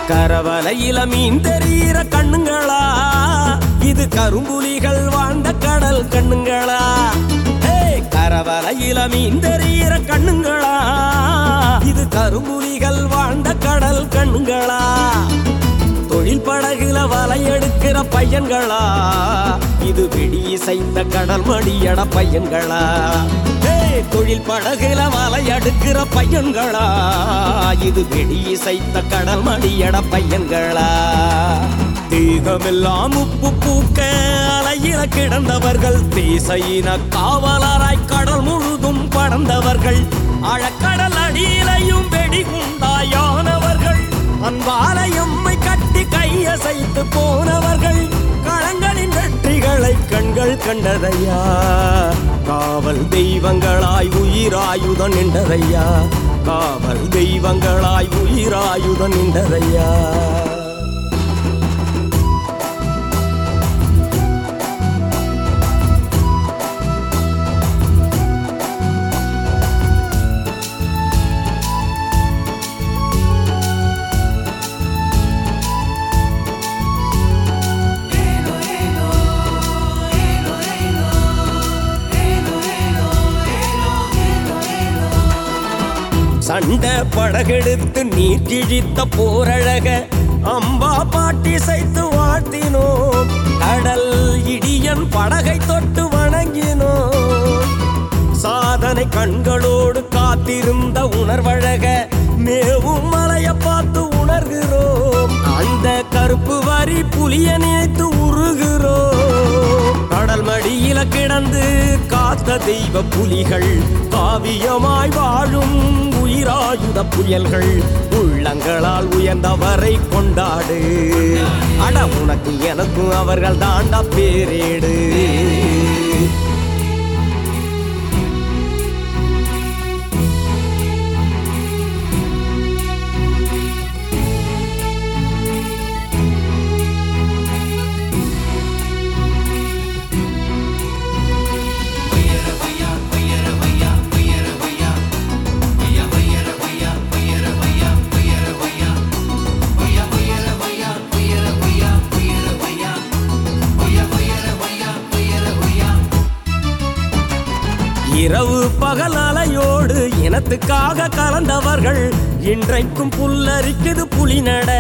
கரவலையில மீன் தெரியிற கண்ணுங்களா, இது கரும்புலிகள் வாழ்ந்த கடல் கண்ணுங்களா. கரவலையில மீன் தெரியிற கண்ணுங்களா, இது கரும்புலிகள் வாழ்ந்த கடல் கண்ணுங்களா. தொழில் படகுல வலை எடுக்கிற பையன்களா, இது வெடி இசைந்த கடல் மடியட பையன்களா. தொழில் படகுல வலை எடுக்கிற பையன்களா, இது வெடி இசைத்த கடல் மடியட பையன்களா. தேகமெல்லாம் உப்பு பூக்க அலையில கிடந்தவர்கள், தேசையின காவலராய் கடல் முழுதும் படர்ந்தவர்கள், ஆழக்கடல் அடியிலையும் வெடிகுண்டாயானவர்கள், அன்பாலயம்மை கட்டி கையசைத்து போனவர்கள், களங்களின் வெற்றிகளை கண்கள் கண்டதையா. காவல் தெய்வங்களாய் உயிராயுதன் நின்றதையா, காவல் தெய்வங்களாய் உயிராயுதன் நின்றதையா. சண்டை படகெடுத்து நீர் கிழித்த போரழக அம்பா பாட்டி சைத்து வாழ்த்தினோம், கடல் இடியன் படகை தொட்டு வணங்கினோம். சாதனை கண்களோடு காத்திருந்த உணர்வழக மேவும் மலையை பார்த்து உணர்கிறோம், அந்த கருப்பு வரி புலிய நினைத்து உருகிறோம். கடல் மடியில கிடந்து காத்த தெய்வ புலிகள், காவியமாய் வாழும் உயிராயுத புயல்கள், உள்ளங்களால் உயர்ந்தவரை கொண்டாடு. அட உனக்கு எனக்கும் அவர்கள் தாண்டா பேரேடு. இரவு பகல் அலையோடு இனத்துக்காக கலந்தவர்கள், இன்றைக்கும் புல்லரிக்குது புலிநட.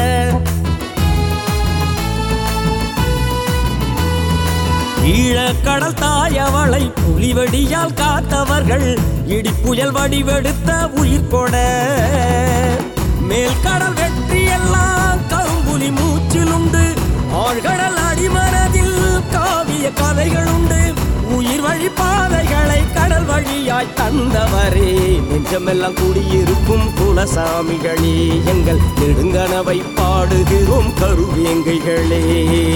ஈழக்கடல் தாயவளை புலிவடியால் காத்தவர்கள், இடிப்புயல் வடிவெடுத்த உயிர் கொட. மேல்கடல் வெற்றியெல்லாம் கரும்புலி மூச்சிலுண்டு, ஆழ்கடல் அடிமனதில் காவிய கதைகளுண்டு. உயிர் வழி பாதைகளை கடல் வழியாய் தந்தவரே, நெஞ்சமெல்லாம் கூடியிருக்கும் குலசாமிகளே, எங்கள் நெடுங்கனவை பாடுகிறோம் கருவேங்கைகளே.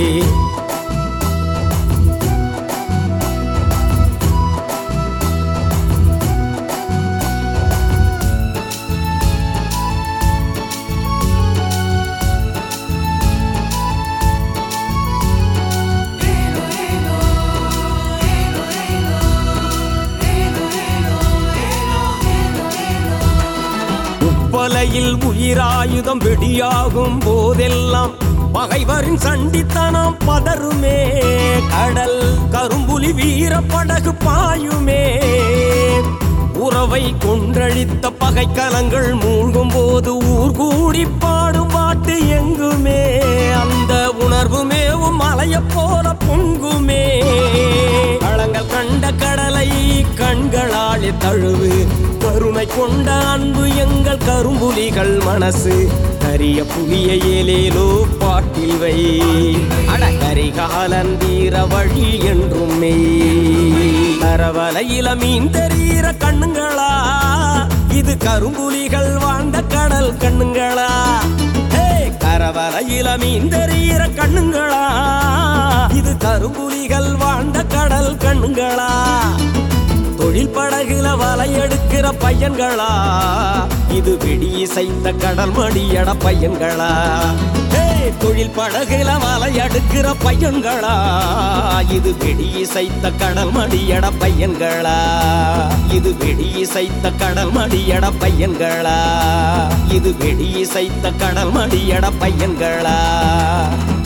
உப்பலையில் உயிராயுதம் வெடியாகும் போதெல்லாம் பகைவரின் சண்டித்தனம் பதறுமே, கடல் கரும்புலி வீர படகு பாயுமே. உறவை கொன்றழித்த பகைக்கலங்கள் மூழ்கும் போது ஊர் கூடி பாடும் பாட்டு எங்குமே, அந்த உணர்வு மேவும் மலையை போல பொங்குமே. களங்கள் கண்ட கடலை கண்களாலே தழுவு, கருணை கொண்ட அன்பு எங்கள் கரும்புலிகள் மனசு. கரிய புலிய ஏலேலோ பாட்டில் வை, அடகரிகாலந்தீர வழி என்றும் மெய். கரவலையில மீன் தெரியிற கண்ணுங்களா, இது கரும்புலிகள் வாழ்ந்த கடல் கண்ணுங்களா. கரவலையில மீன் தெரியிற கண்ணுங்களா, இது கரும்புலிகள் வாழ்ந்த கடல் கண்ணுங்களா. தொழில் படகுல வலை எடுக்கிற பையன்களா, இது வெடி இசைந்த கடல் மடியட பையன்களா. தொழில் படகுல வலை எடுக்கிற பையன்களா, இது வெடி இசைத்த கடல் மடியட பையன்களா. இது வெடியிசைத்த கடல் மடியட பையன்களா இது வெடியிசைத்த கடல் மடியட பையன்களா